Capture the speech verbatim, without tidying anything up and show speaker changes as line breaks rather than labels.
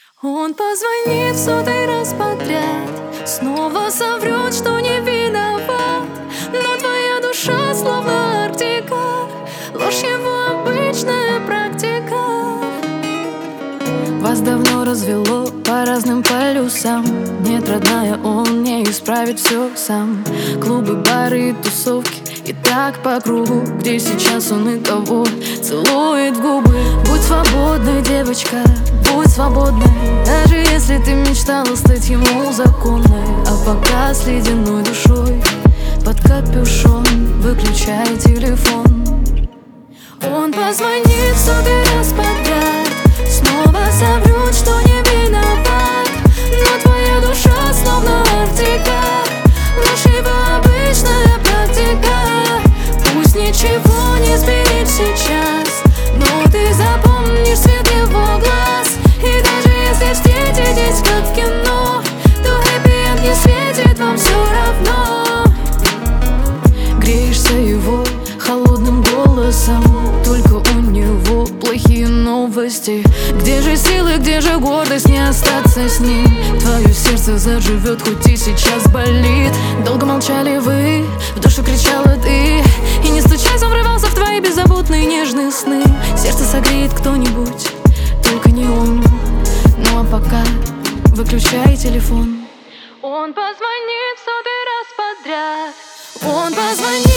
Он позвонит в сотый раз подряд, снова соврет, что не виноват. Но твоя душа словно Арктика, ложь его обычная практика. Вас давно развело по разным полюсам. Нет, родная, он не исправит все сам. Клубы, бары и тусовки, и так по кругу. Где сейчас он и кого целует в губы? Будь свободной, девочка, будь свободной. Даже если ты мечтала стать ему законной. А пока с ледяной душой под капюшон выключай телефон. Он позвонит в сотый раз подряд, снова соврет, что не виноват. Но твоя душа словно Арктика, ложь его обычная практика. Пусть ничего не изменит сейчас, но ты запомнишь свет его глаз. И даже если встретитесь как в кино, то хэппи-энд не светит вам все равно. Греешься его холодным голосом, только у него плохие новости. Где же силы, где же гордость не остаться с ним? Твое сердце заживет, хоть и сейчас болит. Долго молчали вы, в душу кричала ты, и не стучась, он врывался в твои беззаботные нежные сны. Сердце согреет кто-нибудь, только не он. Ну а пока выключай телефон. Он позвонит в сотый раз подряд. Он позвонит